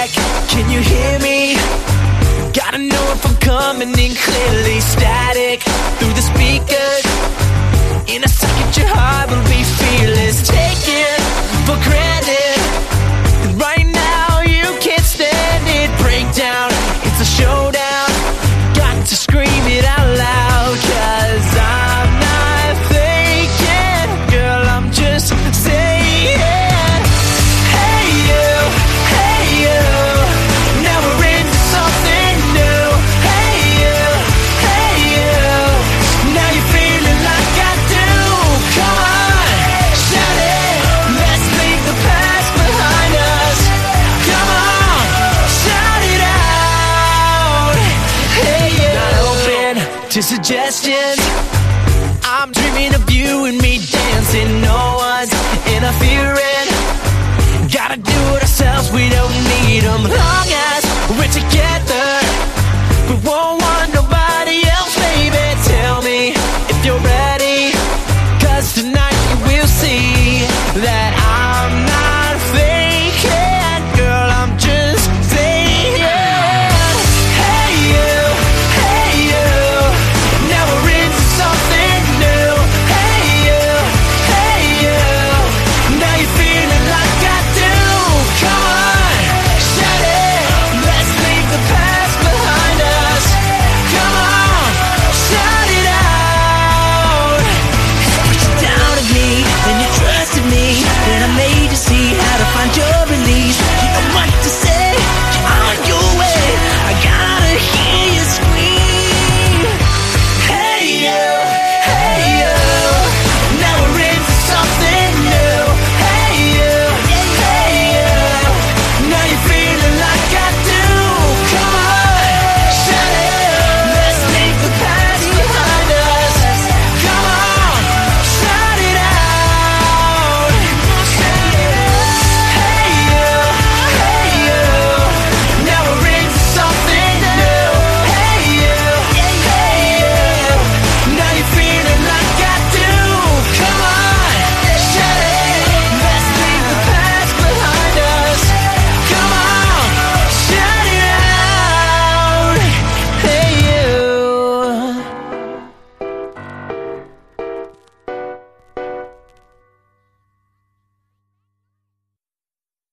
back. Can you hear me? Gotta know if I'm coming in clearly. Static through the speakers. In a second your heart will be fearless. Take it for granted that right now you can't stand it. Breakdown, it's a showdown. Got to scream it out loud, 'cause I'm not faking, girl, I'm just saying. Hey you, hey you, now we're into something new. Hey you, now you're feeling like I do. Come on, shout it, let's leave the past behind us. Come on, shout it out. Hey you, not open to suggestions. I'm dreaming of you and me dancing. No one's interfering. Gotta do it ourselves, we don't need them. Long as we're together, we won't